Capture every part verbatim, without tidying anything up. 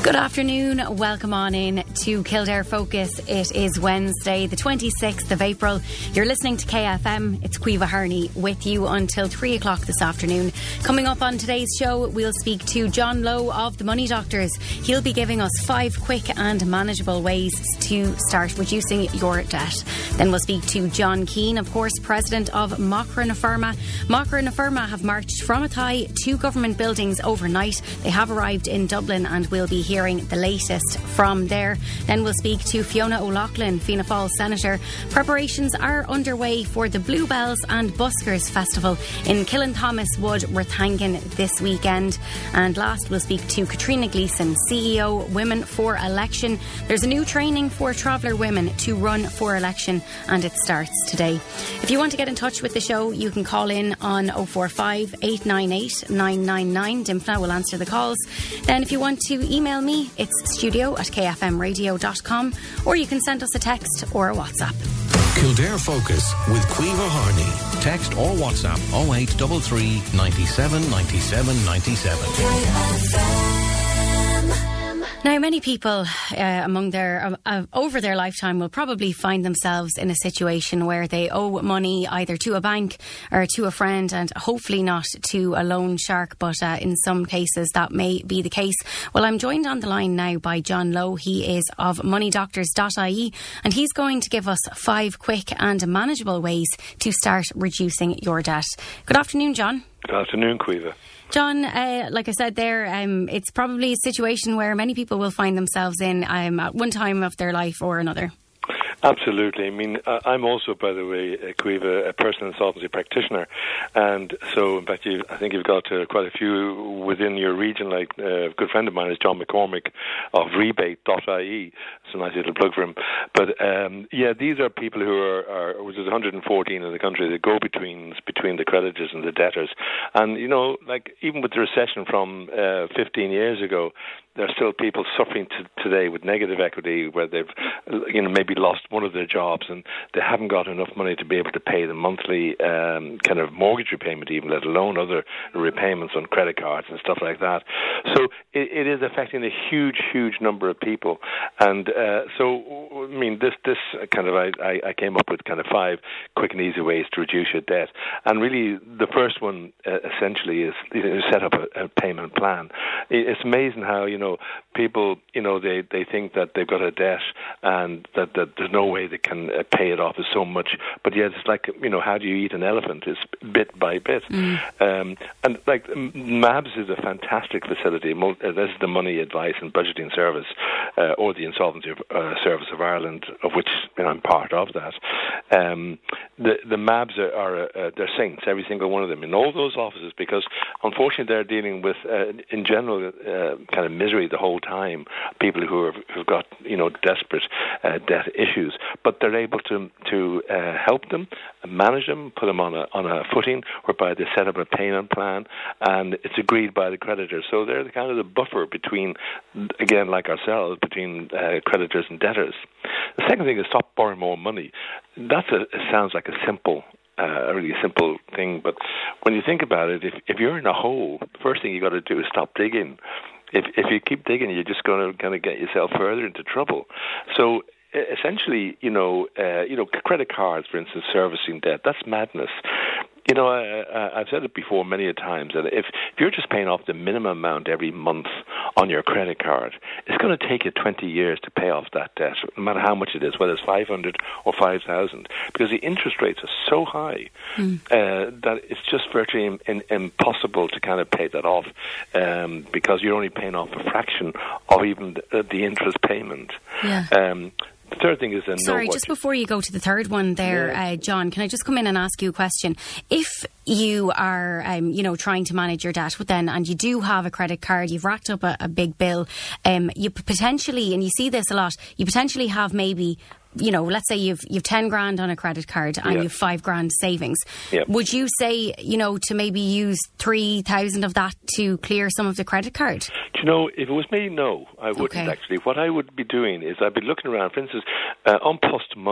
Good afternoon, welcome on in to Kildare Focus. It is Wednesday the twenty-sixth of April. You're listening to K F M. It's Caoimhe Harney with you until three o'clock this afternoon. Coming up on today's show, we'll speak to John Lowe of the Money Doctors. He'll be giving us five quick and manageable ways to start reducing your debt. Then we'll speak to John Keane, of course, President of Macra na Firma. Macra na Firma have marched from Athy to government buildings overnight. They have arrived in Dublin and will be hearing the latest from there. Then we'll speak to Fiona O'Loughlin, Fianna Fáil Senator. Preparations are underway for the Bluebells and Buskers Festival in Killinthomas Wood, Rathangan this weekend. And last, we'll speak to Katrina Gleeson, C E O, Women for Election. There's a new training for traveller women to run for election, and it starts today. If you want to get in touch with the show, you can call in on oh four five, eight nine eight, nine nine nine. Dimphna will answer the calls. Then if you want to email me, it's studio at k f m radio dot com, or you can send us a text or a WhatsApp. Kildare Focus with Caoimhe Harney. Text or WhatsApp oh eight three three, nine seven, nine seven, nine seven. Now, many people uh, among their uh, uh, over their lifetime will probably find themselves in a situation where they owe money either to a bank or to a friend, and hopefully not to a loan shark, but uh, in some cases that may be the case. Well, I'm joined on the line now by John Lowe. He is of money doctors dot I E, and he's going to give us five quick and manageable ways to start reducing your debt. Good afternoon, John. Good afternoon, Caoimhe. John, uh, like I said there, um, it's probably a situation where many people will find themselves in um, at one time of their life or another. Absolutely. I mean, I'm also, by the way, Caoimhe, a personal insolvency practitioner, and so, in fact, you, I think you've got uh, quite a few within your region. Like uh, a good friend of mine is John McCormick of rebate dot I E. It's a nice little plug for him. But um, yeah, these are people who are, are which is one hundred fourteen in the country, the go-betweens between the creditors and the debtors. And you know, like even with the recession from uh, fifteen years ago, there are still people suffering to today with negative equity, where they've, you know, maybe lost one of their jobs and they haven't got enough money to be able to pay the monthly um, kind of mortgage repayment, even let alone other repayments on credit cards and stuff like that. So it, it is affecting a huge, huge number of people. And uh, so, I mean, this this kind of, I, I came up with kind of five quick and easy ways to reduce your debt. And really, the first one uh, essentially is you know, set up a, a payment plan. It's amazing how, you know, people, you know, they, they think that they've got a debt and that, that there's no way they can uh, pay it off. Is so much. But yet it's like, you know, how do you eat an elephant? It's bit by bit. Mm. Um, and like M A B S is a fantastic facility. This is the Money Advice and Budgeting Service, uh, or the Insolvency uh, Service of Ireland, of which you know, I'm part of that. Um, the, the M A B S are, are uh, they're saints, every single one of them, in all those offices, because unfortunately they're dealing with, uh, in general, uh, kind of misery the whole time. People who have who've got, you know, desperate uh, debt issues, but they're able to to uh, help them, manage them, put them on a on a footing whereby they set up a payment plan, and it's agreed by the creditors. So they're the kind of the buffer between, again, like ourselves, between uh, creditors and debtors. The second thing is stop borrowing more money. That's a it sounds like a simple. Uh, a really simple thing, but when you think about it, if if you're in a hole, the first thing you got to do is stop digging. If if you keep digging, you're just going to kind of get yourself further into trouble. So essentially, you know, uh, you know, credit cards, for instance, servicing debt, that's madness. You know, I, I've said it before many a times that if, if you're just paying off the minimum amount every month on your credit card, it's going to take you twenty years to pay off that debt, no matter how much it is, whether it's five hundred or five thousand, because the interest rates are so high mm. uh, that it's just virtually in, in, impossible to kind of pay that off, um, because you're only paying off a fraction of even the, the interest payment. Yeah. Um, The third thing is... Uh, Sorry, just before you go to the third one there, yeah. uh, John, can I just come in and ask you a question? If you are, um, you know, trying to manage your debt, then, and you do have a credit card, you've racked up a, a big bill, um, you potentially, and you see this a lot, you potentially have maybe... You know, let's say you've you've ten grand on a credit card and yeah. you've five grand savings. Yeah. Would you say, you know, to maybe use three thousand of that to clear some of the credit card? Do you know, if it was me, no, I wouldn't okay. actually. What I would be doing is I'd be looking around, for instance, uh, on Post Money.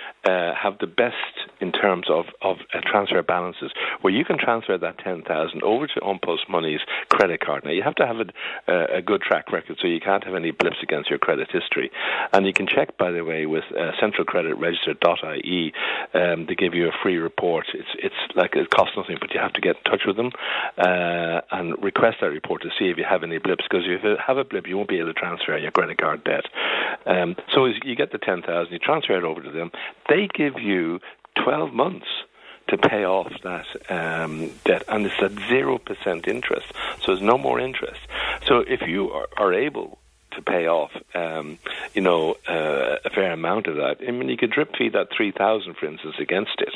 uh, have the best in terms of, of uh, transfer balances, where you can transfer that ten thousand over to An Post Money's credit card. Now, you have to have a, uh, a good track record, so you can't have any blips against your credit history. And you can check, by the way, with uh, central credit register dot I E. Um, they give you a free report. It's it's like it costs nothing, but you have to get in touch with them uh, and request that report to see if you have any blips, because if you have a blip, you won't be able to transfer your credit card debt. Um, so you get the ten thousand, you transfer it over to them. They give you twelve months to pay off that um, debt, and it's at zero percent interest, so there's no more interest. So if you are, are able to pay off, um, you know, uh, a fair amount of that, I mean, you could drip feed that three thousand, for instance, against it.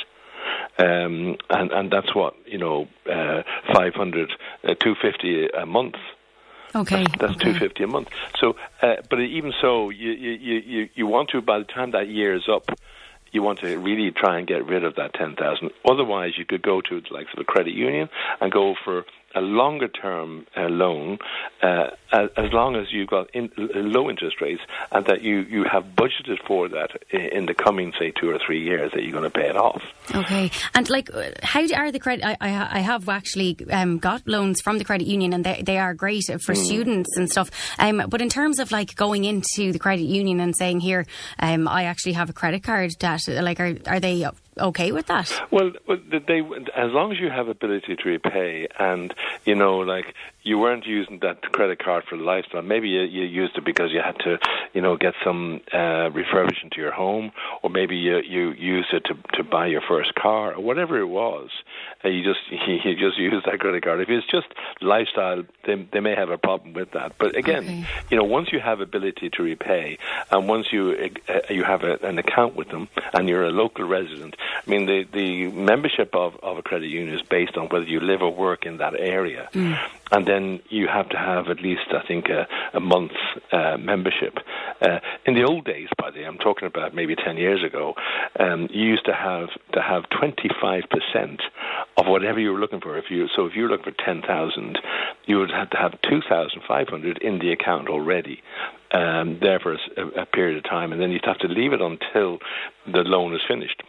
Um, and, and that's what, you know, uh, five hundred, uh, two hundred fifty a month. Okay. That's, that's okay. two hundred fifty a month. So, uh, but even so, you, you, you, you want to, by the time that year is up, you want to really try and get rid of that ten thousand. Otherwise, you could go to the likes of a credit union and go for a longer term uh, loan, uh, as, as long as you've got in, low interest rates, and that you, you have budgeted for that in, in the coming, say, two or three years that you're going to pay it off. Okay. And like, how are the credit? I, I, I have actually um, got loans from the credit union, and they they are great for mm. students and stuff. Um, but in terms of like going into the credit union and saying, here, um, I actually have a credit card debt, like, are are they okay with that? Well, they, as long as you have ability to repay, and you know, like, you weren't using that credit card for lifestyle. Maybe you, you used it because you had to, you know, get some uh, refurbishment to your home, or maybe you, you used it to to buy your first car, or whatever it was. Uh, you just you just use that credit card. If it's just lifestyle, they they may have a problem with that. But again, okay. you know, once you have ability to repay, and once you uh, you have a, an account with them, and you're a local resident, I mean, the the membership of of a credit union is based on whether you live or work in that area. Mm. And then you have to have at least, I think, a, a month's uh, membership. Uh, in the old days, by the way, I'm talking about maybe ten years ago, um, you used to have to have twenty-five percent of whatever you were looking for. If you so, if you were looking for ten thousand, you would have to have two thousand five hundred in the account already, um, there for a, a period of time, and then you'd have to leave it until the loan is finished.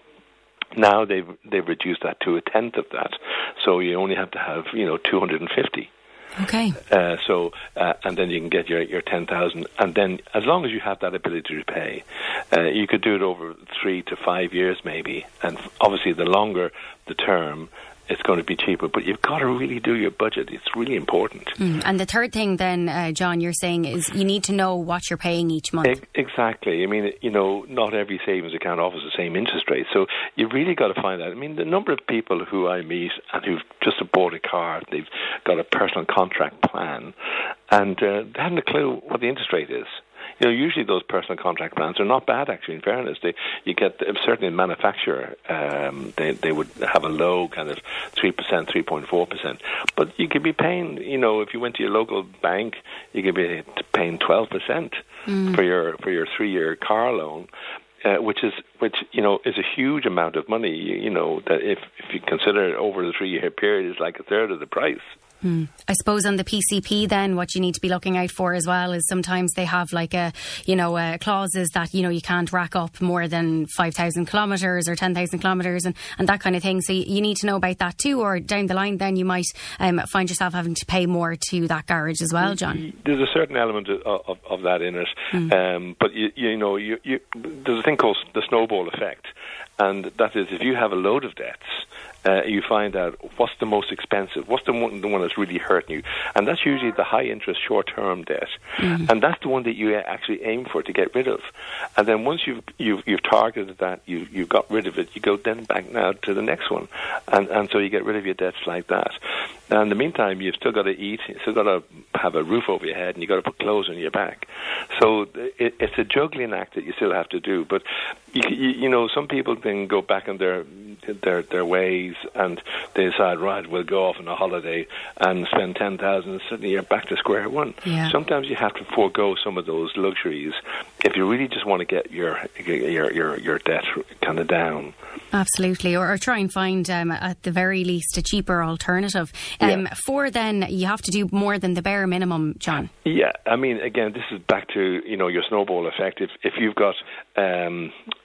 Now they've they've reduced that to a tenth of that, so you only have to have, you know, two hundred and fifty. Okay. Uh, so, uh, and then you can get your, your ten thousand, and then as long as you have that ability to pay, uh, you could do it over three to five years maybe, and obviously the longer the term, it's going to be cheaper, but you've got to really do your budget. It's really important. Mm. And the third thing then, uh, John, you're saying is you need to know what you're paying each month. E- exactly. I mean, you know, not every savings account offers the same interest rate, so you really got to find out. I mean, the number of people who I meet and who've just bought a car, they've got a personal contract plan, and uh, they haven't a clue what the interest rate is. You know, usually those personal contract plans are not bad, actually, in fairness. They, you get, certainly in manufacturer, um, they, they would have a low kind of three percent, three point four percent. But you could be paying, you know, if you went to your local bank, you could be paying twelve percent mm. for your for your three-year car loan. Uh, which is, which you know, is a huge amount of money. You, you know, that if if you consider it over the three-year period, is like a third of the price. Mm. I suppose on the P C P then, what you need to be looking out for as well is sometimes they have like a, you know, uh, clauses that, you know, you can't rack up more than five thousand kilometres or ten thousand kilometres and, and that kind of thing. So you, you need to know about that too, or down the line then you might um, find yourself having to pay more to that garage as well, John. There's a certain element of, of, of that in it. Mm. Um, but, you, you know, you, you, there's a thing called the snowball effect. And that is, if you have a load of debts, uh, you find out what's the most expensive, what's the one, the one that's really hurting you. And that's usually the high-interest, short-term debt. Mm-hmm. And that's the one that you actually aim for to get rid of. And then once you've you've, you've targeted that, you, you've got rid of it, you go then back now to the next one. And, and so you get rid of your debts like that. Now, in the meantime, you've still got to eat, you've still got to have a roof over your head, and you've got to put clothes on your back. So it, it's a juggling act that you still have to do. But, you, you, you know, some people then go back on their, their their ways, and they decide, right, we'll go off on a holiday and spend ten thousand dollars, and suddenly you're back to square one. Yeah. Sometimes you have to forego some of those luxuries if you really just want to get your your your, your debt kind of down. Absolutely, or, or try and find, um, at the very least, a cheaper alternative. Um, yeah. For then, you have to do more than the bare minimum, John. Yeah, I mean, again, this is back to, you know, your snowball effect. If if you've got um,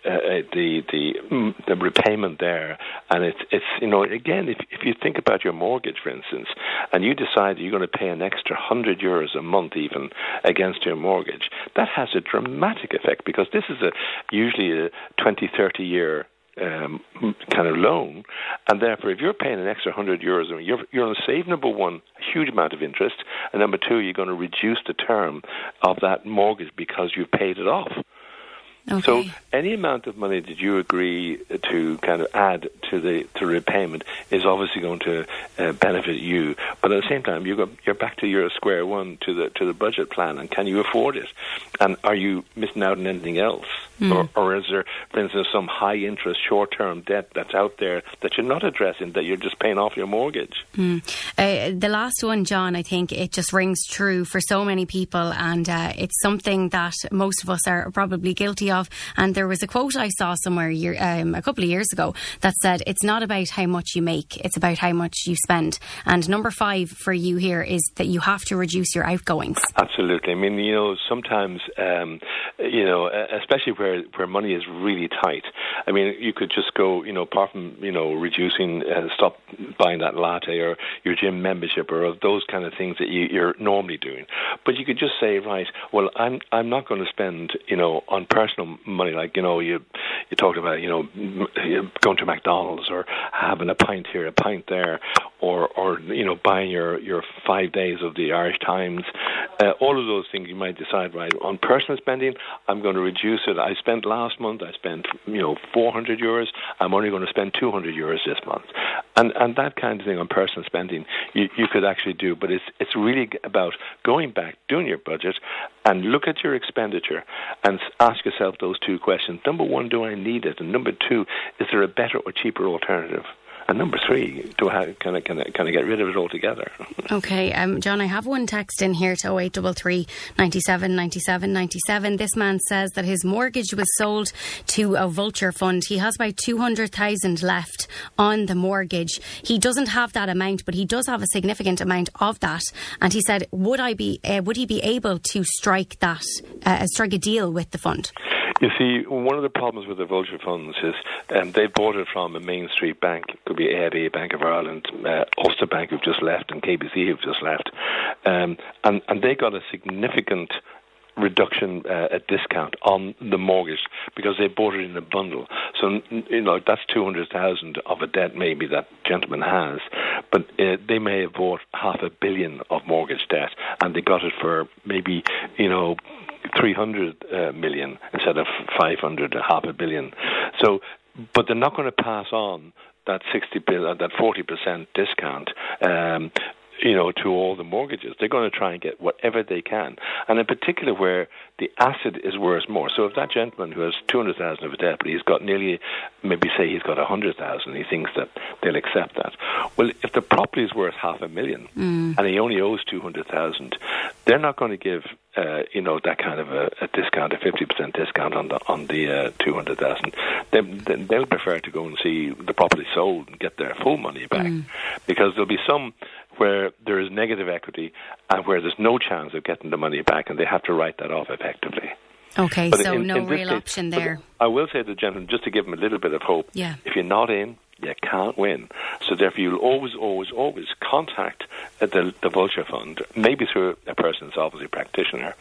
uh, the the the repayment there, and it's it's you know again if if you think about your mortgage, for instance, and you decide you're going to pay an extra hundred euros a month even against your mortgage, that has a dramatic effect, because this is a usually a twenty, thirty year Um, kind of loan, and therefore if you're paying an extra one hundred euros, you're, you're going to save, number one, a huge amount of interest, and number two, you're going to reduce the term of that mortgage because you've paid it off. Okay. So any amount of money that you agree to kind of add to the to repayment is obviously going to uh, benefit you, but at the same time you go, you're back to your square one to the to the budget plan, and can you afford it? And are you missing out on anything else? Mm. Or, or is there, for instance, some high interest short term debt that's out there that you're not addressing, that you're just paying off your mortgage? Mm. Uh, the last one, John, I think it just rings true for so many people, and uh, it's something that most of us are probably guilty of. And there was a quote I saw somewhere year, um, a couple of years ago that said, it's not about how much you make, it's about how much you spend. And number five for you here is that you have to reduce your outgoings. Absolutely. I mean, you know, sometimes, um, you know, especially where, where money is really tight. I mean, you could just go, you know, apart from, you know, reducing, uh, stop buying that latte or your gym membership or those kind of things that you, you're normally doing. But you could just say, right, well, I'm I'm not going to spend, you know, on personal money, like, you know, you you talked about, you know, going to McDonald's or having a pint here, a pint there, or, or you know, buying your, your five days of the Irish Times. Uh, all of those things you might decide, right, on personal spending, I'm going to reduce it. I spent last month, I spent, you know, four hundred euros. I'm only going to spend two hundred euros this month. And and that kind of thing on personal spending you, you could actually do. But it's it's really about going back, doing your budget, and look at your expenditure and ask yourself those two questions. Number one, do I need it? And number two, is there a better or cheaper alternative? And number three, do I have, can I can I, can I get rid of it altogether? Okay, um, John, I have one text in here to oh eight three three, nine seven, nine seven, nine seven. This man says that his mortgage was sold to a vulture fund. He has about two hundred thousand left on the mortgage. He doesn't have that amount, but he does have a significant amount of that. And he said, would I be uh, would he be able to strike that uh, strike a deal with the fund? You see, one of the problems with the vulture funds is um, they bought it from a Main Street bank. It could be A I B, Bank of Ireland, uh, Ulster Bank, who've just left, and K B C, who've just left. Um, and, and they got a significant reduction, uh, a discount on the mortgage because they bought it in a bundle. So, you know, that's two hundred thousand of a debt maybe that gentleman has, but uh, they may have bought half a billion of mortgage debt, and they got it for maybe, you know, three hundred uh, million instead of five hundred, half a billion. So, but they're not going to pass on that sixty billion, that forty percent discount, um, you know, to all the mortgages. They're going to try and get whatever they can, and in particular where the asset is worth more. So if that gentleman who has two hundred thousand of a debt, but he's got nearly, maybe say he's got one hundred thousand, he thinks that they'll accept that. Well, if the property is worth half a million mm. and he only owes two hundred thousand, they're not going to give, uh, you know, that kind of a, a discount, a fifty percent discount on the on the uh, two hundred thousand. They, they'll prefer to go and see the property sold and get their full money back, mm. because there'll be some where there is negative equity and where there's no chance of getting the money back, and they have to write that off effectively. Okay, but so in, no in real case, option there. I will say to the gentleman, just to give him a little bit of hope, yeah. if you're not in, you can't win. So therefore you'll always, always, always contact the, the vulture fund, maybe through a person that's obviously a practitioner,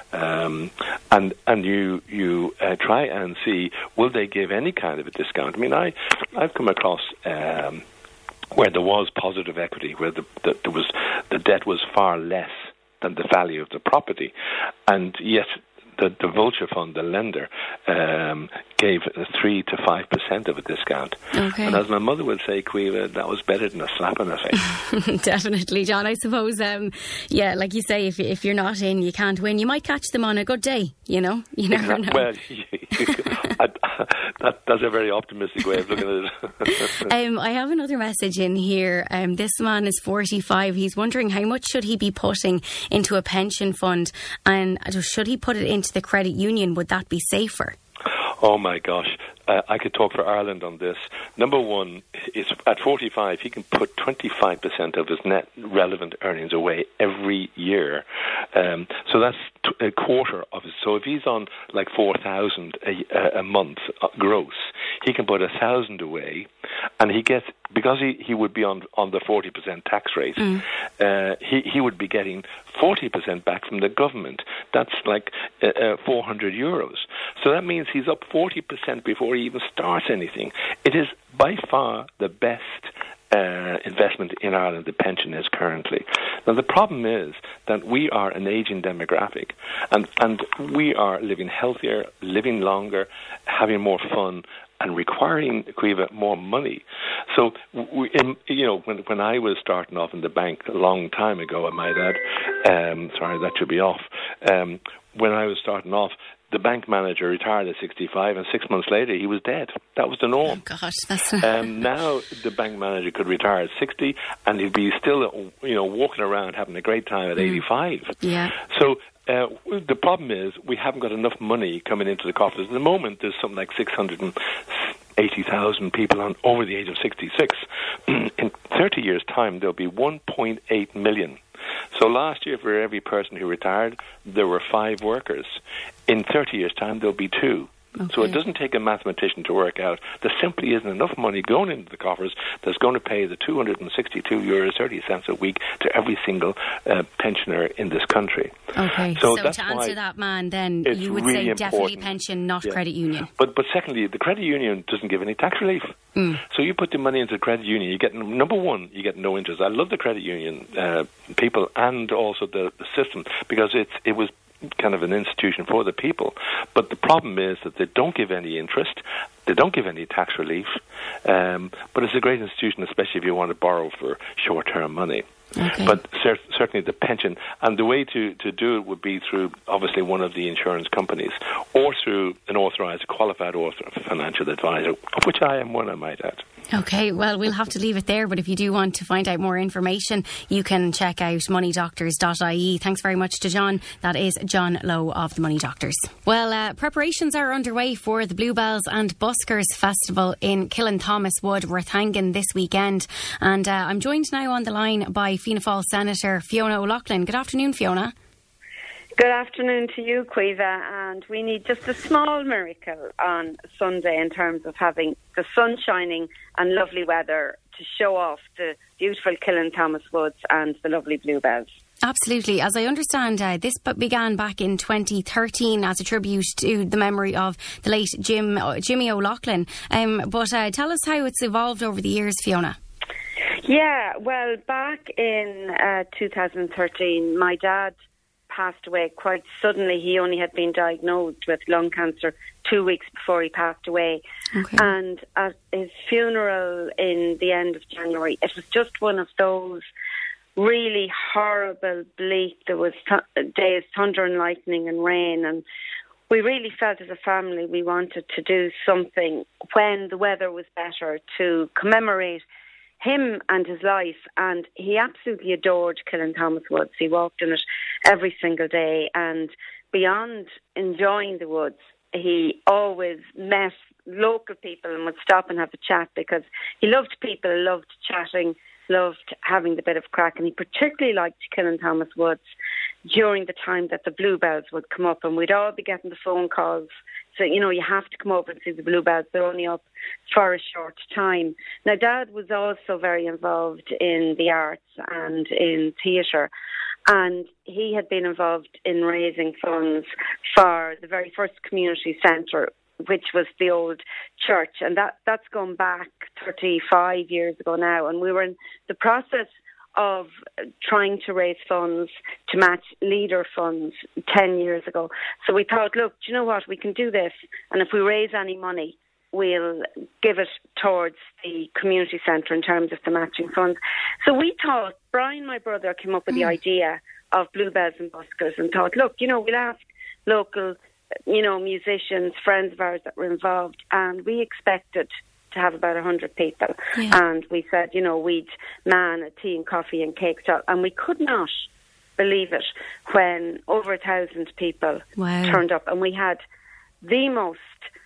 um, and and you you uh, try and see, will they give any kind of a discount? I mean, I, I've come across Um, where there was positive equity, where the, the, there was the debt was far less than the value of the property, and yet the, the vulture fund, the lender, um, gave a three to five percent of a discount. Okay. And as my mother would say, Caoimhe, that was better than a slap in the face. Definitely, John. I suppose, um, yeah, like you say, if if you're not in, you can't win. You might catch them on a good day. You know, you never know. Well, I, that, that's a very optimistic way of looking at it. um, I have another message in here. Um, this man is forty-five. He's wondering how much should he be putting into a pension fund, and should he put it into the credit union? Would that be safer? Oh my gosh, uh, I could talk for Ireland on this. Number one, is at forty-five, he can put twenty-five percent of his net relevant earnings away every year. Um, so that's t- a quarter of it. So if he's on like four thousand a, a month gross, he can put a thousand away, and he gets, because he, he would be on on the forty percent tax rate, mm. uh, he he would be getting forty percent back from the government. That's like uh, uh, four hundred euros. So that means he's up forty percent before he even starts anything. It is by far the best Uh, investment in Ireland the pension is currently. Now the problem is that we are an ageing demographic, and, and we are living healthier, living longer, having more fun, and requiring Caoimhe more money. So, we, in, you know, when when I was starting off in the bank a long time ago, I might add, um, sorry, that should be off. Um, when I was starting off, the bank manager retired at sixty-five, and six months later he was dead. That was the norm. Oh gosh, that's um, now the bank manager could retire at sixty, and he'd be still, you know, walking around having a great time at mm. eighty-five. Yeah. So uh, the problem is we haven't got enough money coming into the coffers. At the moment, there's something like six hundred eighty thousand people on over the age of sixty-six. In thirty years' time, there'll be one point eight million. So last year, for every person who retired, there were five workers. In thirty years' time, there'll be two. Okay. So it doesn't take a mathematician to work out. There simply isn't enough money going into the coffers that's going to pay the two hundred sixty-two euros thirty cents a week to every single uh, pensioner in this country. Okay, so, so that's to answer that man, then you would really say important. Definitely pension, not yeah. credit union. But but secondly, the credit union doesn't give any tax relief. Mm. So you put the money into the credit union, you get, number one, you get no interest. I love the credit union uh, people and also the, the system, because it's it was kind of an institution for the people. But the problem is that they don't give any interest, they don't give any tax relief, um, but it's a great institution, especially if you want to borrow for short-term money. Okay. But cer- certainly the pension, and the way to, to do it would be through obviously one of the insurance companies, or through an authorised, qualified author, financial advisor, of which I am one, I might add. Okay, well, we'll have to leave it there, but if you do want to find out more information, you can check out money doctors dot I E. Thanks very much to John. That is John Lowe of the Money Doctors. Well, uh, preparations are underway for the Bluebells and Buskers Festival in Killin-Thomas-Wood, Rathangan, this weekend. And uh, I'm joined now on the line by Fianna Fáil Senator Fiona O'Loughlin. Good afternoon, Fiona. Good afternoon to you, Caoimhe, and we need just a small miracle on Sunday in terms of having the sun shining and lovely weather to show off the beautiful Killin-Thomas-Woods and the lovely Bluebells. Absolutely. As I understand, uh, this began back in twenty thirteen as a tribute to the memory of the late Jim uh, Jimmy O'Loughlin. Um, but uh, tell us how it's evolved over the years, Fiona. Yeah, well, back in uh, two thousand thirteen, my dad passed away quite suddenly. He only had been diagnosed with lung cancer two weeks before he passed away. Okay. And at his funeral in the end of January, it was just one of those really horrible, bleak, there was th- days, thunder and lightning and rain, and we really felt as a family we wanted to do something when the weather was better to commemorate him and his life. And he absolutely adored Killin-Thomas-Woods. He walked in it every single day, and beyond enjoying the woods, he always met local people and would stop and have a chat, because he loved people, loved chatting, loved having the bit of crack, and he particularly liked Killin-Thomas-Woods during the time that the Bluebells would come up, and we'd all be getting the phone calls. So, you know, you have to come over and see the Bluebells. They're only up for a short time. Now, Dad was also very involved in the arts and in theatre, and he had been involved in raising funds for the very first community centre, which was the old church, and that, that's gone back thirty-five years ago now, and we were in the process of trying to raise funds to match leader funds ten years ago. So we thought, look, do you know what, we can do this, and if we raise any money, we'll give it towards the community centre in terms of the matching funds. So we thought, Brian, my brother, came up with mm. the idea of Bluebells and Buskers, and thought, look, you know, we'll ask local, you know, musicians, friends of ours that were involved, and we expected to have about one hundred people. Yeah. And we said, you know, we'd man a tea and coffee and cake stall, and we could not believe it when over a thousand people wow. turned up, and we had the most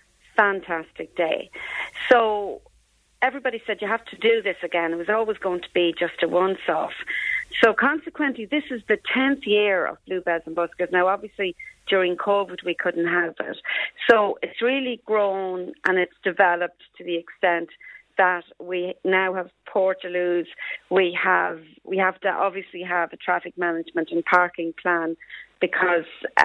fantastic day. So everybody said, you have to do this again. It was always going to be just a once-off. So consequently, this is the tenth year of Bluebells and Buskers. Now, obviously, during COVID, we couldn't have it. So it's really grown and it's developed to the extent that we now have portaloos. We have we have to obviously have a traffic management and parking plan, because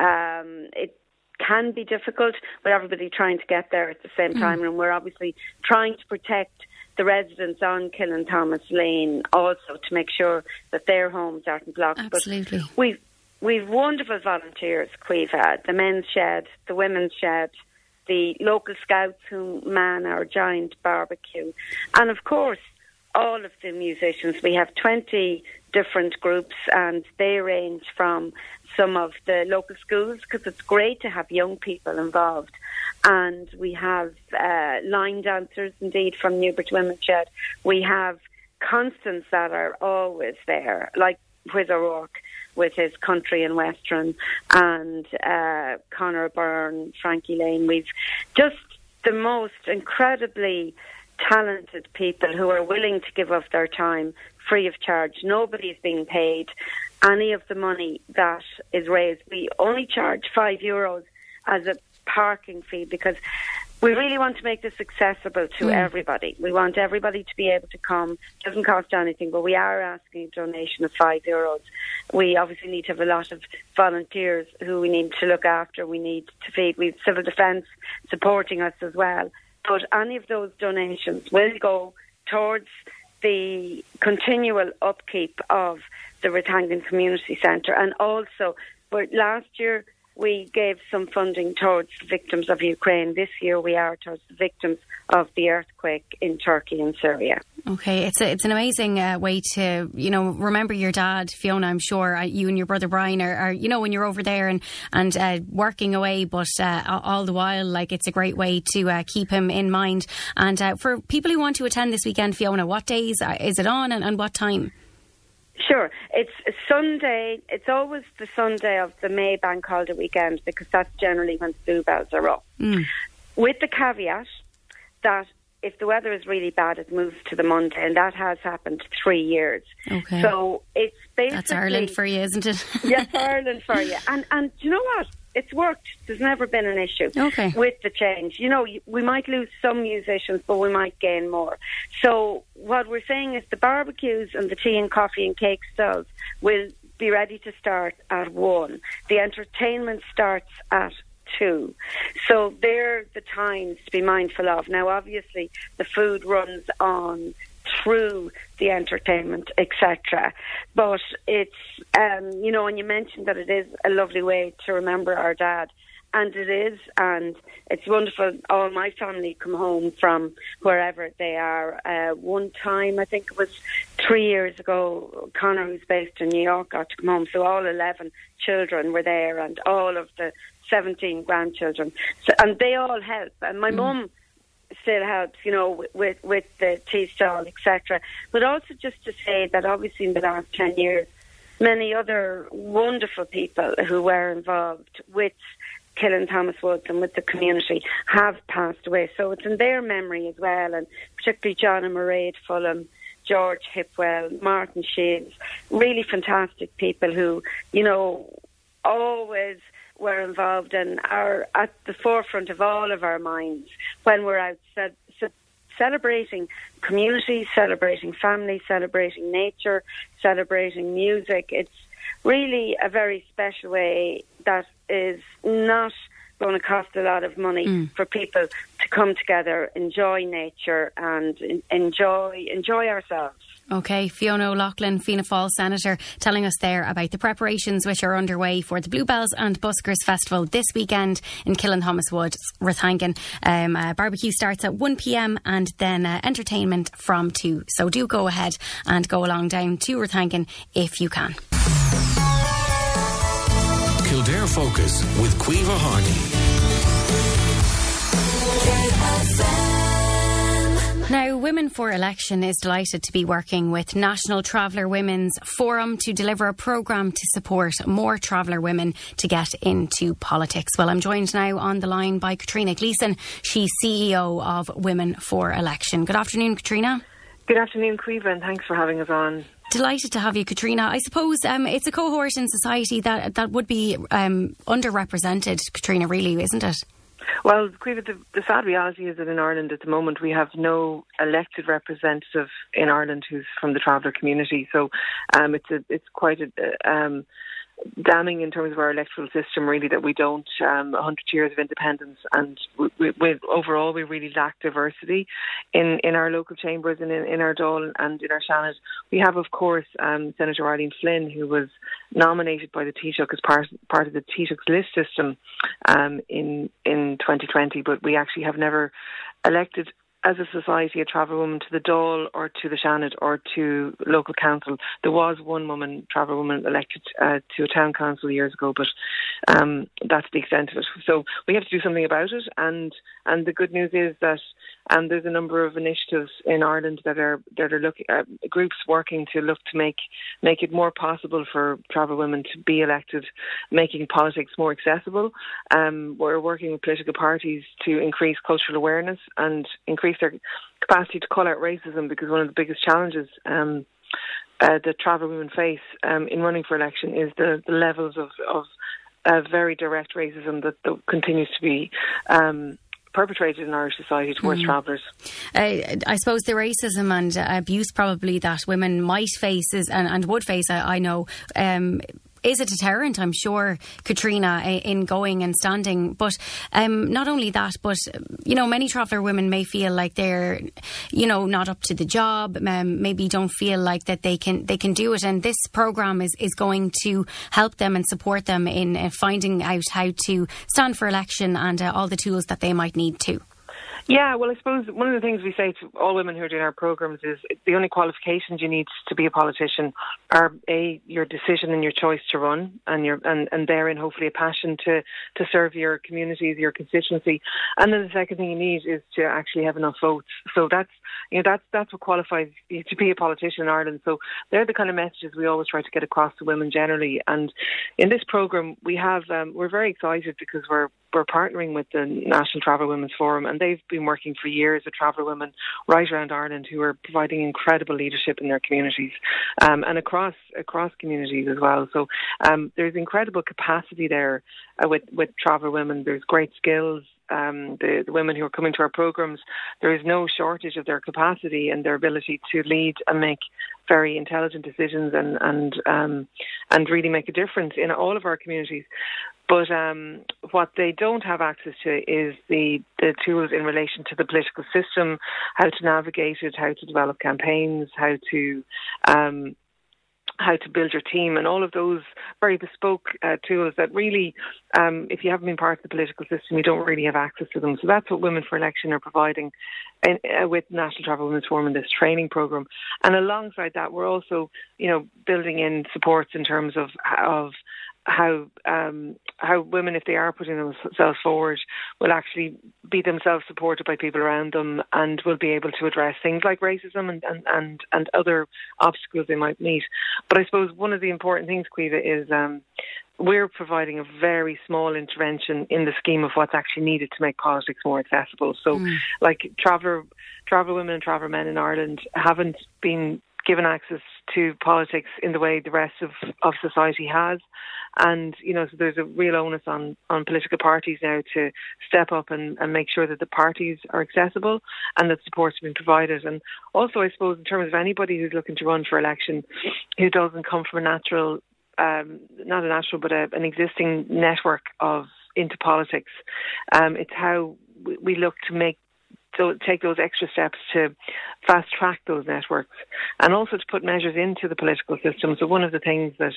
um, it can be difficult with everybody trying to get there at the same time. Mm. And we're obviously trying to protect the residents on Killen Thomas Lane also, to make sure that their homes aren't blocked. Absolutely. But we've, we've wonderful volunteers, Caoimhe, the men's shed, the women's shed, the local scouts who man our giant barbecue. And of course, all of the musicians. We have twenty different groups, and they range from some of the local schools, because it's great to have young people involved. And we have uh, line dancers, indeed, from Newbert Women's Shed. We have constants that are always there, like Whiz O'Rourke with his country and western, and uh, Conor Byrne, Frankie Lane. We've just the most incredibly talented people who are willing to give up their time free of charge. Nobody is being paid any of the money that is raised. We only charge five euros as a parking fee, because we really want to make this accessible to mm. everybody. We want everybody to be able to come. It doesn't cost anything, but we are asking a donation of five euros. We obviously need to have a lot of volunteers who we need to look after. We need to feed. We have civil defence supporting us as well. But any of those donations will go towards the continual upkeep of the Rathangan Community Centre. And also, for last year, we gave some funding towards the victims of Ukraine. This year we are towards the victims of the earthquake in Turkey and Syria. Okay, it's a, it's an amazing uh, way to, you know, remember your dad, Fiona. I'm sure uh, you and your brother Brian are, are, you know, when you're over there and, and uh, working away, but uh, all the while, like, it's a great way to uh, keep him in mind. And uh, for people who want to attend this weekend, Fiona, what days is it on, and, and what time? Sure. It's Sunday. It's always the Sunday of the May Bank Holiday weekend, because that's generally when Bluebells are up. Mm. With the caveat that if the weather is really bad, it moves to the Monday, and that has happened three years. Okay. So it's basically... That's Ireland for you, isn't it? Yes, Ireland for you. And, and do you know what? It's worked. There's never been an issue okay. with the change. You know, we might lose some musicians, but we might gain more. So what we're saying is the barbecues and the tea and coffee and cake stalls will be ready to start at one. The entertainment starts at two. So they're the times to be mindful of. Now, obviously, the food runs on through the entertainment, et cetera. But it's, um, you know, and you mentioned that it is a lovely way to remember our dad. And it is, and it's wonderful. All my family come home from wherever they are. Uh, one time, I think it was three years ago, Conor, who's based in New York, got to come home. So all eleven children were there, and all of the seventeen grandchildren. So, and they all help. And my mum mm. still helps, you know, with with the tea stall, et cetera. But also just to say that obviously in the last ten years, many other wonderful people who were involved with Killen Thomas Woods and with the community have passed away. So it's in their memory as well, and particularly John and Mairead Fulham, George Hipwell, Martin Shields, really fantastic people who, you know, always were involved and are at the forefront of all of our minds when we're out ce- ce- celebrating community, celebrating family, celebrating nature, celebrating music. It's really a very special way that is not going to cost a lot of money mm. for people to come together, enjoy nature and enjoy enjoy ourselves. Okay, Fiona O'Loughlin, Fianna Fáil Senator, telling us there about the preparations which are underway for the Bluebells and Buskers Festival this weekend in Killen Thomas Wood, Rathangan. Um, uh, barbecue starts at one p.m. and then uh, entertainment from two. So do go ahead and go along down to Rathangan if you can. Kildare Focus with Caoimhe Harney. Now, Women for Election is delighted to be working with National Traveller Women's Forum to deliver a programme to support more traveller women to get into politics. Well, I'm joined now on the line by Katrina Gleeson. She's C E O of Women for Election. Good afternoon, Katrina. Good afternoon, Caoimhe, and thanks for having us on. Delighted to have you, Katrina. I suppose um, it's a cohort in society that that would be um, underrepresented, Katrina, really, isn't it? Well, the, the sad reality is that in Ireland at the moment we have no elected representative in Ireland who's from the traveller community. So um, it's a, it's quite a... Um, damning in terms of our electoral system, really, that we don't, um, one hundred years of independence, and we, we, we, overall we really lack diversity in, in our local chambers and in, in our Dáil and in our Seanad. We have, of course, um, Senator Eileen Flynn, who was nominated by the Taoiseach as part, part of the Taoiseach's list system um, in, in twenty twenty, but we actually have never elected as a society a traveller woman to the Dáil or to the Seanad or to local council. There was one woman, traveller woman, elected uh, to a town council years ago, but um, that's the extent of it. So we have to do something about it, and and the good news is that um, there's a number of initiatives in Ireland that are that are looking uh, groups working to look to make make it more possible for traveller women to be elected, making politics more accessible. Um, we're working with political parties to increase cultural awareness and increase their capacity to call out racism, because one of the biggest challenges um, uh, that traveller women face um, in running for election is the, the levels of, of uh, very direct racism that, that continues to be um, perpetrated in Irish society towards mm. travellers. Uh, I suppose the racism and uh, abuse probably that women might face is, and, and would face, I, I know, um, is a deterrent, I'm sure, Katrina, in going and standing. But um, not only that, but, you know, many traveller women may feel like they're, you know, not up to the job, um, maybe don't feel like that they can they can do it. And this programme is, is going to help them and support them in uh, finding out how to stand for election and uh, all the tools that they might need to. Yeah, well, I suppose one of the things we say to all women who are doing our programmes is the only qualifications you need to be a politician are, A, your decision and your choice to run, and your and, and therein hopefully a passion to, to serve your communities, your constituency. And then the second thing you need is to actually have enough votes. So that's, you know, that's, that's what qualifies you to be a politician in Ireland. So they're the kind of messages we always try to get across to women generally. And in this programme, we have, um, we're very excited because we're We're partnering with the National Traveller Women's Forum, and they've been working for years with traveller women right around Ireland who are providing incredible leadership in their communities um, and across across communities as well. So um, there's incredible capacity there uh, with, with traveller women. There's great skills. Um, the, the women who are coming to our programmes, there is no shortage of their capacity and their ability to lead and make very intelligent decisions and and um, and really make a difference in all of our communities. But um, what they don't have access to is the, the tools in relation to the political system, how to navigate it, how to develop campaigns, how to um, how to build your team, and all of those very bespoke uh, tools that really, um, if you haven't been part of the political system, you don't really have access to them. So that's what Women for Election are providing in, uh, with National Traveller Women's Forum in this training programme. And alongside that, we're also, you know, building in supports in terms of of how um, how women, if they are putting themselves forward, will actually be themselves supported by people around them and will be able to address things like racism and, and, and, and other obstacles they might meet. But I suppose one of the important things, Caoimhe, is um, we're providing a very small intervention in the scheme of what's actually needed to make politics more accessible. So, mm. like, traveller traveller women and traveller men in Ireland haven't been given access to politics in the way the rest of, of society has. And, you know, so there's a real onus on, on political parties now to step up and, and make sure that the parties are accessible and that support's been provided. And also, I suppose, in terms of anybody who's looking to run for election who doesn't come from a natural, um, not a natural, but a, an existing network of into politics, um, it's how we, we look to make So take those extra steps to fast track those networks and also to put measures into the political system. So one of the things that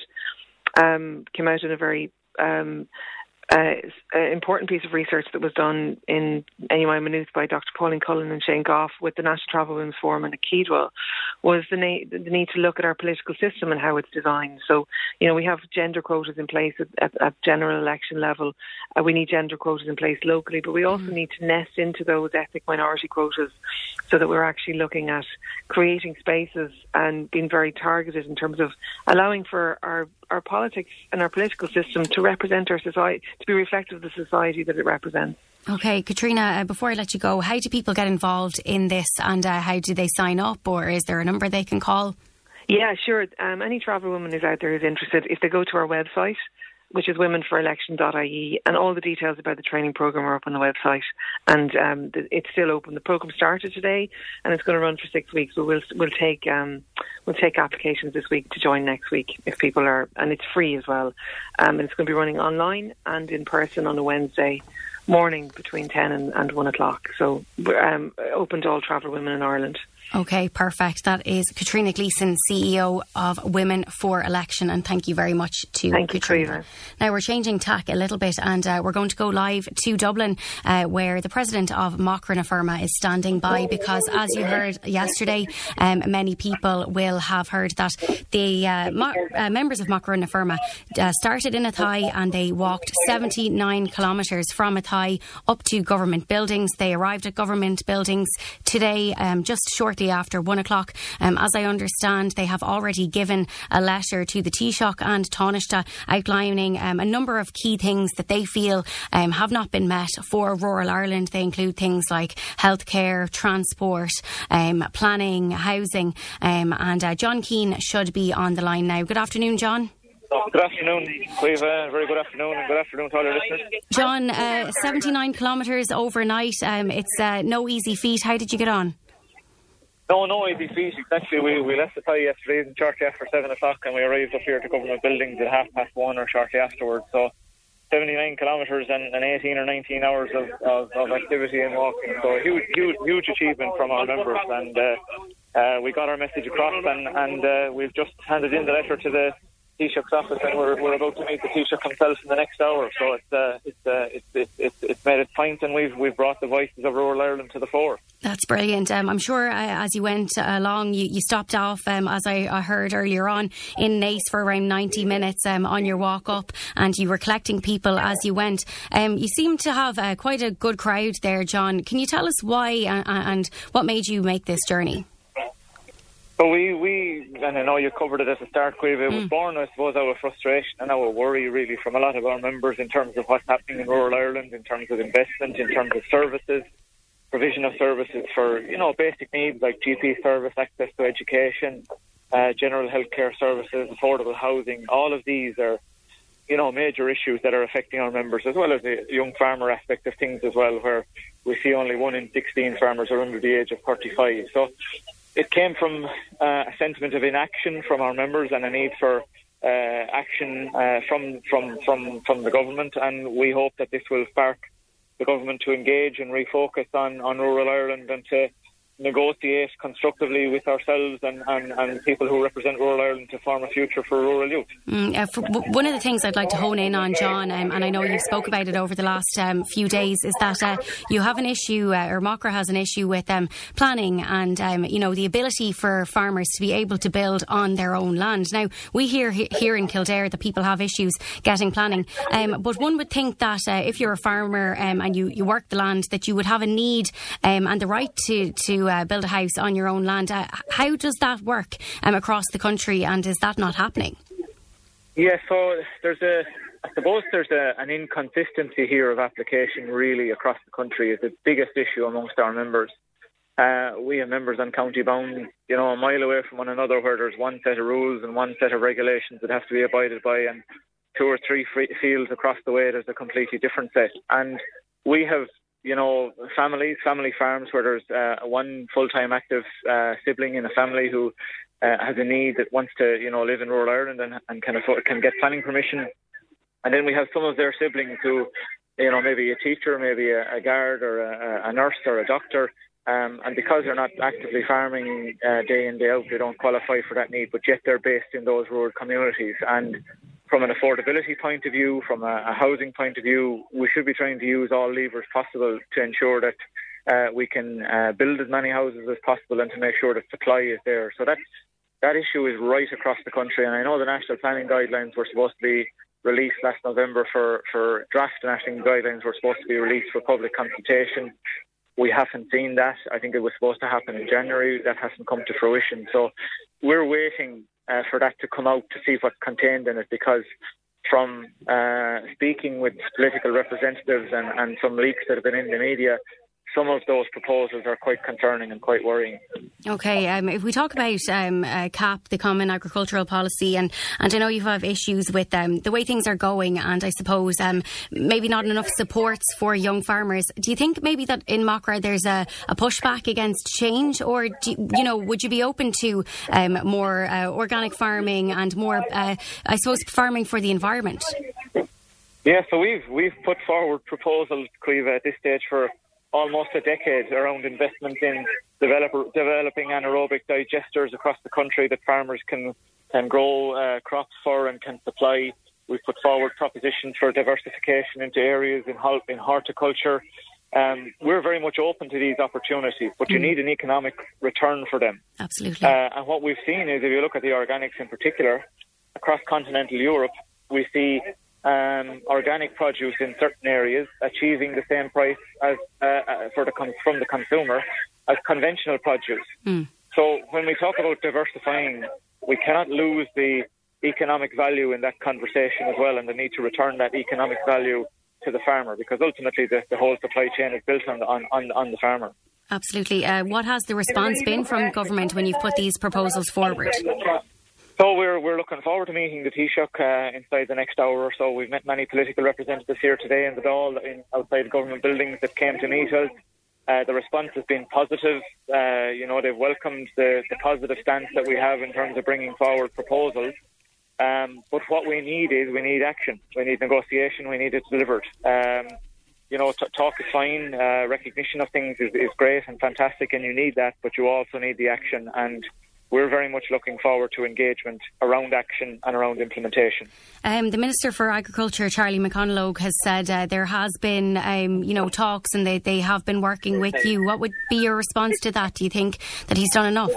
um, came out in a very um, uh, important piece of research that was done in N U I Maynooth by Doctor Pauline Cullen and Shane Goff with the National Traveller Women's Forum and Akidwell was the, na- the need to look at our political system and how it's designed. So, you know, we have gender quotas in place at, at, at general election level. Uh, we need gender quotas in place locally, but we also mm-hmm. need to nest into those ethnic minority quotas so that we're actually looking at creating spaces and being very targeted in terms of allowing for our our politics and our political system to represent our society, to be reflective of the society that it represents. Okay, Katrina, uh, before I let you go, how do people get involved in this and uh, how do they sign up, or is there a number they can call? Yeah, sure. Um, any travel woman who's out there who's interested, if they go to our website, which is women for election dot I E, and all the details about the training programme are up on the website, and um, it's still open. The programme started today, and it's going to run for six weeks. But we'll we'll take um, we'll take applications this week to join next week if people are, and it's free as well. Um, and it's going to be running online and in person on a Wednesday morning between ten and, and one o'clock. So we're um, open to all travel women in Ireland. Okay, perfect. That is Katrina Gleeson, C E O of Women for Election, and thank you very much to thank Katrina. You, now we're changing tack a little bit, and uh, we're going to go live to Dublin, uh, where the president of Macra na Firma is standing by, because as you heard yesterday, um, many people will have heard that the uh, Ma- uh, members of Macra na Firma uh, started in Athy, and they walked seventy-nine kilometres from Athy up to government buildings. They arrived at government buildings today, um, just shortly after one o'clock. Um, as I understand, they have already given a letter to the Taoiseach and Taoiseach outlining um, a number of key things that they feel um, have not been met for rural Ireland. They include things like healthcare, transport, um, planning, housing, um, and uh, John Keane should be on the line now. Good afternoon, John. Good afternoon, Quiva. Very good afternoon, and good afternoon to all your listeners. John, uh, seventy-nine kilometres overnight. Um, it's uh, no easy feat. How did you get on? No, no easy feat. Exactly. We, we left the tie yesterday and shortly after seven o'clock, and we arrived up here to government buildings at half past one or shortly afterwards. So seventy-nine kilometres and, and eighteen or nineteen hours of, of, of activity and walking. So a huge, huge, huge achievement from our members, and uh, uh, we got our message across, and, and uh, we've just handed in the letter to the Taoiseach's office, and we're, we're about to meet the Taoiseach himself in the next hour. So it's uh, it's, uh, it's, it's it's it's made its point, and we've we've brought the voices of rural Ireland to the fore. That's brilliant. Um, I'm sure uh, as you went along, you, you stopped off, um, as I, I heard earlier on, in Naas for around ninety minutes um, on your walk up, and you were collecting people as you went. Um, you seem to have uh, quite a good crowd there, John. Can you tell us why and, and what made you make this journey? So we, we, and I know you covered it at the start, Quiva, it was mm. born, I suppose, our frustration and our worry really from a lot of our members in terms of what's happening in rural Ireland, in terms of investment, in terms of services, provision of services for, you know, basic needs like G P service, access to education, uh, general healthcare services, affordable housing. All of these are, you know, major issues that are affecting our members, as well as the young farmer aspect of things as well, where we see only one in sixteen farmers are under the age of thirty-five. So it came from uh, a sentiment of inaction from our members and a need for uh, action uh, from, from, from, from the government, and we hope that this will spark the government to engage and refocus on, on rural Ireland and to negotiate constructively with ourselves and, and, and people who represent rural Ireland to form a future for rural youth. Mm, uh, for, one of the things I'd like to hone in on, John, um, and I know you've spoke about it over the last um, few days, is that uh, you have an issue, uh, or Macra has an issue with um, planning and, um, you know, the ability for farmers to be able to build on their own land. Now, we hear here in Kildare that people have issues getting planning, um, but one would think that uh, if you're a farmer um, and you, you work the land, that you would have a need um, and the right to, to Uh, build a house on your own land. Uh, how does that work um, across the country, and is that not happening? Yeah, so there's a, I suppose there's a, an inconsistency here of application really across the country. Is the biggest issue amongst our members. Uh, we have members on county bound, you know, a mile away from one another, where there's one set of rules and one set of regulations that have to be abided by, and two or three free fields across the way there's a completely different set. And we have, you know, families, family farms where there's uh, one full-time active uh, sibling in a family who uh, has a need that wants to, you know, live in rural Ireland and, and can afford, can get planning permission. And then we have some of their siblings who, you know, maybe a teacher, maybe a, a guard or a, a nurse or a doctor, um, and because they're not actively farming uh, day in, day out, they don't qualify for that need, but yet they're based in those rural communities. And from an affordability point of view, from a, a housing point of view, we should be trying to use all levers possible to ensure that uh, we can uh, build as many houses as possible and to make sure that supply is there. So that that issue is right across the country. And I know the National Planning Guidelines were supposed to be released last November for, for draft national guidelines were supposed to be released for public consultation. We haven't seen that. I think it was supposed to happen in January. That hasn't come to fruition. So we're waiting Uh, for that to come out to see what's contained in it, because from uh, speaking with political representatives and, and some leaks that have been in the media, some of those proposals are quite concerning and quite worrying. Okay, um, if we talk about um, uh, C A P, the Common Agricultural Policy, and, and I know you have issues with um, the way things are going, and I suppose um, maybe not enough supports for young farmers. Do you think maybe that in Mockra there's a, a pushback against change, or do you, you know, would you be open to um, more uh, organic farming and more, uh, I suppose, farming for the environment? Yeah, so we've we've put forward proposals, Caoimhe, at this stage for almost a decade around investment in developer, developing anaerobic digesters across the country that farmers can can grow uh, crops for and can supply. We've put forward propositions for diversification into areas in, in horticulture. Um, we're very much open to these opportunities, but you mm. need an economic return for them. Absolutely. Uh, and what we've seen is, if you look at the organics in particular, across continental Europe, we see Um, organic produce in certain areas achieving the same price as uh, uh, for the con- from the consumer as conventional produce. Mm. So when we talk about diversifying, we cannot lose the economic value in that conversation as well, and the need to return that economic value to the farmer, because ultimately the, the whole supply chain is built on the, on, on, on the farmer. Absolutely. Uh, what has the response been from government when you've put these proposals forward? So we're we're looking forward to meeting the Taoiseach uh, inside the next hour or so. We've met many political representatives here today in the Dáil, in outside government buildings that came to meet us. Uh, the response has been positive. Uh, you know, they've welcomed the, the positive stance that we have in terms of bringing forward proposals. Um, but what we need is we need action. We need negotiation. We need it delivered. Um, you know, t- talk is fine. Uh, recognition of things is, is great and fantastic, and you need that. But you also need the action, and we're very much looking forward to engagement around action and around implementation. Um, the Minister for Agriculture, Charlie McConalogue, has said uh, there has been, um, you know, talks, and they, they have been working with you. What would be your response to that? Do you think that he's done enough?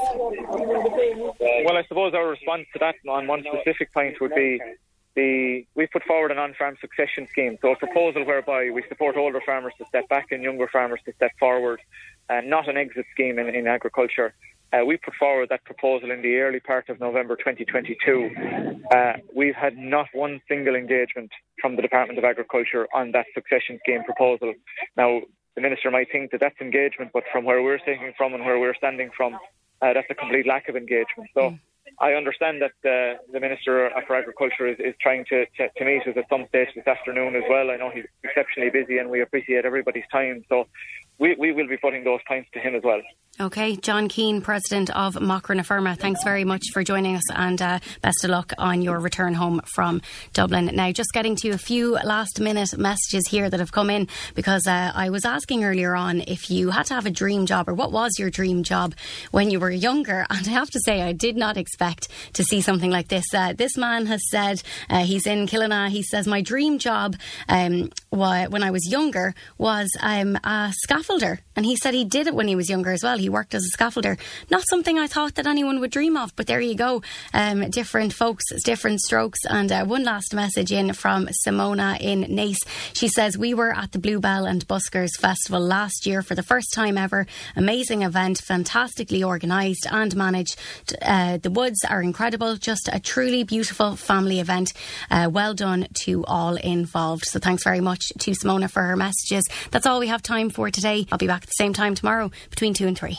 Well, I suppose our response to that on one specific point would be the we've put forward an on-farm succession scheme, so a proposal whereby we support older farmers to step back and younger farmers to step forward, and not an exit scheme in, in agriculture. Uh, we put forward that proposal in the early part of November twenty twenty-two. Uh, we've had not one single engagement from the Department of Agriculture on that succession scheme proposal. Now, the Minister might think that that's engagement, but from where we're sitting from and where we're standing from, uh, that's a complete lack of engagement. So mm. I understand that uh, the Minister for Agriculture is, is trying to, to, to meet us at some stage this afternoon as well. I know he's exceptionally busy, and we appreciate everybody's time. So we, we will be putting those points to him as well. Okay, John Keane, President of Mockra na Firma, thanks very much for joining us, and uh, best of luck on your return home from Dublin. Now, just getting to a few last minute messages here that have come in, because uh, I was asking earlier on if you had to have a dream job, or what was your dream job when you were younger, and I have to say I did not expect to see something like this. Uh, this man has said, uh, he's in Killina, he says, my dream job um, when I was younger was um, a scaffolder, and he said he did it when he was younger as well. He worked as a scaffolder. Not something I thought that anyone would dream of, but there you go. Um, different folks, different strokes. And uh, one last message in from Simona in Naas. She says, we were at the Bluebell and Buskers Festival last year for the first time ever. Amazing event, fantastically organised and managed. Uh, the woods are incredible. Just a truly beautiful family event. Uh, well done to all involved. So thanks very much to Simona for her messages. That's all we have time for today. I'll be back at the same time tomorrow between two and three.